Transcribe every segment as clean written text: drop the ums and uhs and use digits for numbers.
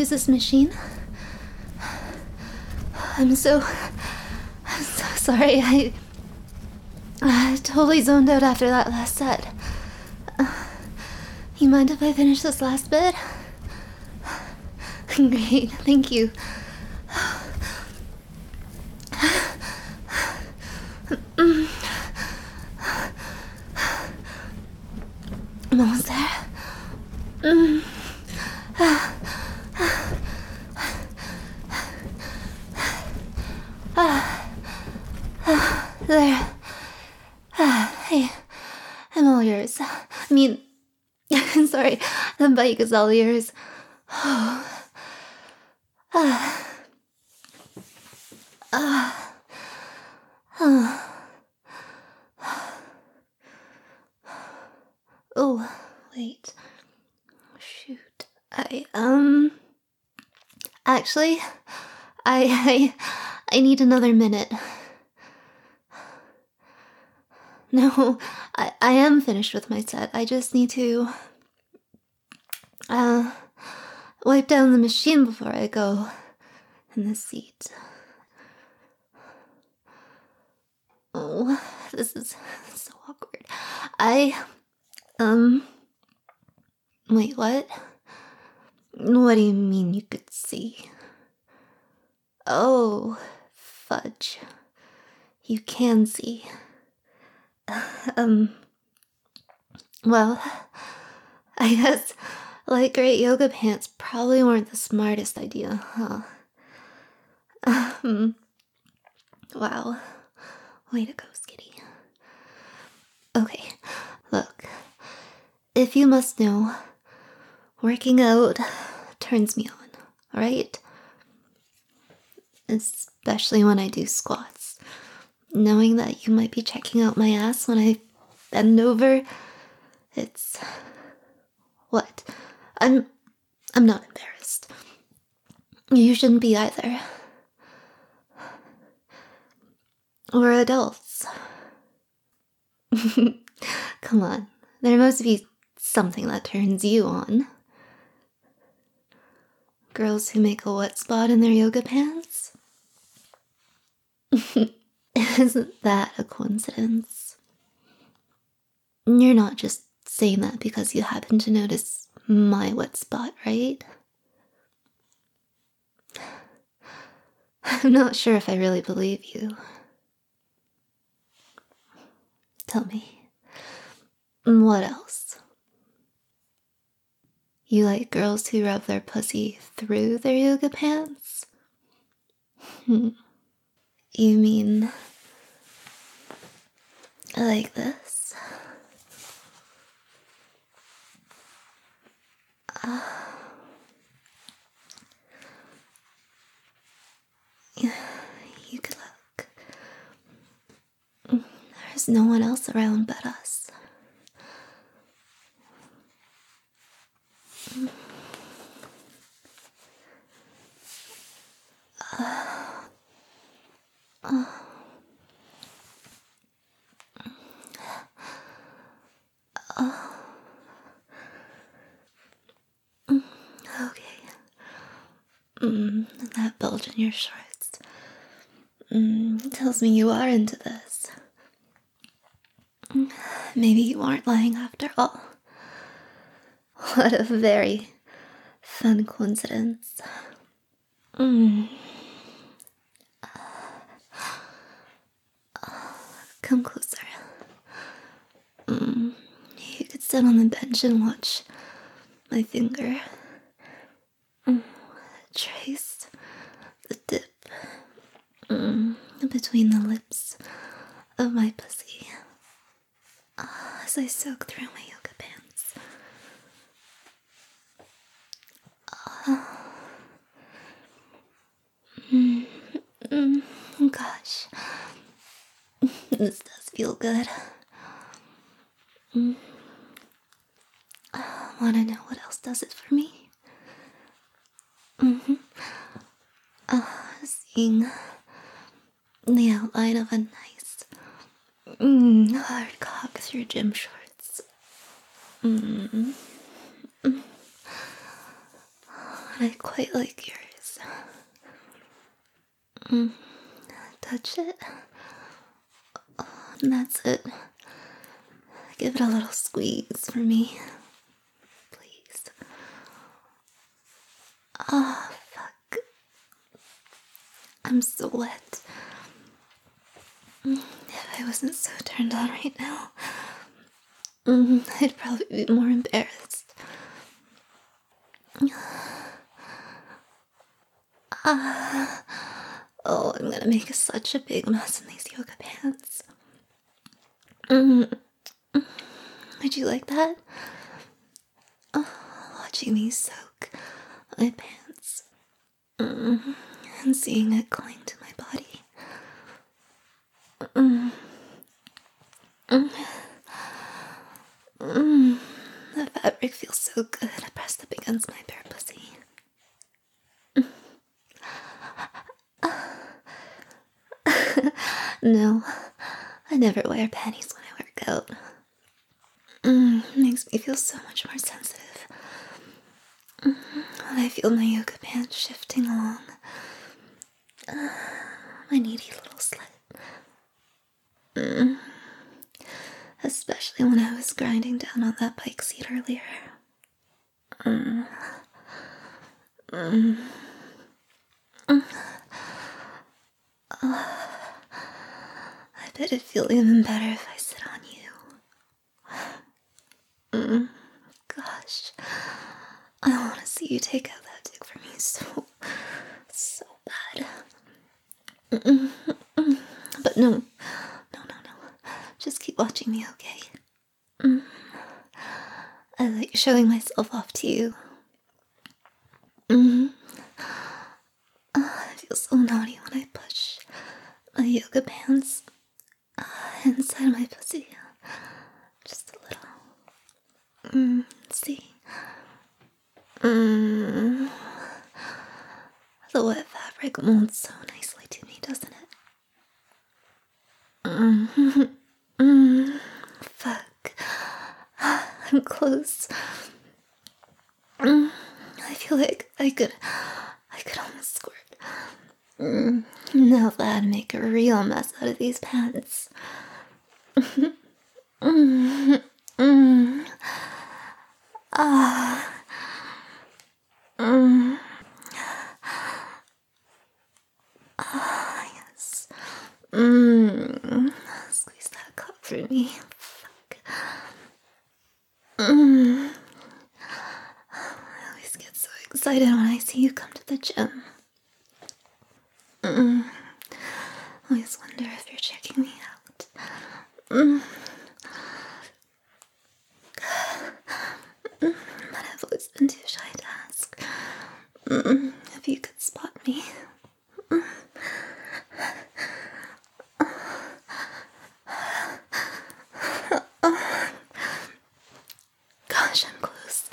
use this machine? I'm so sorry. I totally zoned out after that last set. You mind if I finish this last bit? Great, thank you. I'm almost there. There. Hey, I'm all yours. I mean, sorry, the bike is all yours. Oh, wait. Shoot. Actually, I need another minute. No, I am finished with my set. I just need to, wipe down the machine before I go in the seat. Oh, this is so awkward. Wait, what? What do you mean you could see? Oh, fudge. You can see. Well, I guess light gray yoga pants probably weren't the smartest idea, huh? Wow. Way to go, Skitty. Okay, look. If you must know, working out turns me on, alright? Especially when I do squats. Knowing that you might be checking out my ass when I bend over, it's... What? I'm not embarrassed. You shouldn't be either. We're adults. Come on, there must be something that turns you on. Girls who make a wet spot in their yoga pants? Isn't that a coincidence? You're not just saying that because you happen to notice my wet spot, right? I'm not sure if I really believe you. Tell me, what else? You like girls who rub their pussy through their yoga pants? You mean like this? You could look. There's no one else around but us. Okay. That bulge in your shorts. Tells me you are into this. Maybe you aren't lying after all. What a very fun coincidence. Come closer. You could sit on the bench and watch my finger. Trace the dip between the lips of my pussy as I soak through my yoga pants. Gosh, this does feel good. Wanna know what else does it for me? Seeing the outline of a nice, hard cock through gym shorts. I quite like yours. Mm. Touch it. And that's it. Give it a little squeeze for me. Please. Ah, fuck. I'm so wet. If I wasn't so turned on right now, I'd probably be more embarrassed. Oh, I'm gonna make such a big mess in these yoga pants. Would you like that? Oh, watching me soak my pants. And seeing it cling to my body. The fabric feels so good pressed up against my bare pussy. No, I never wear panties when I work out. Makes me feel so much more sensitive. When I feel my yoga pants shifting along my needy little slit. Especially when I was grinding down on that bike seat earlier. I bet it'd feel even better if I sit on you. Gosh, I want to see you take out that dick for me so bad. But no. Just keep watching me, okay? I like showing myself off to you. I feel so naughty when I push my yoga pants inside my pussy. Just a little. See? The wet fabric molds so nicely to me, doesn't it? Fuck. I'm close. I feel like I could almost squirt. Now that'd make a real mess out of these pants. Yes. Squeeze that cup for me. Fuck. I always get so excited when I see you come to the gym. Always wonder if you're checking me out. But I've always been too shy to ask if you could spot me. Gosh, I'm close.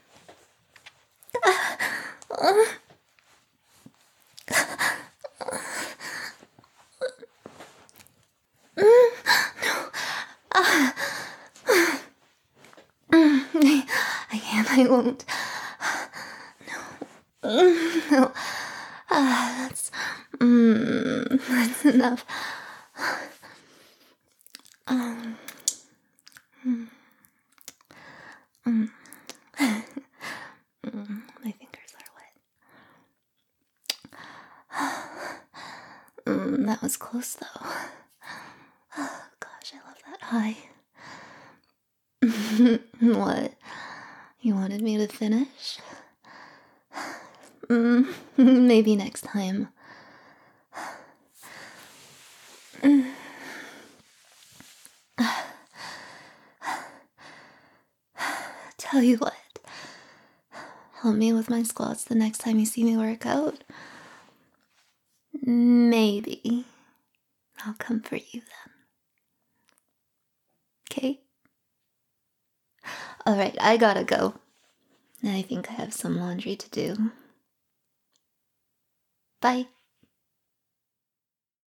I won't. No. That's enough. My fingers are wet. That was close though. Gosh, I love that high. What? You wanted me to finish? Maybe next time. Tell you what. Help me with my squats the next time you see me work out. Maybe I'll come for you then. Okay? Alright, I gotta go. I think I have some laundry to do. Bye.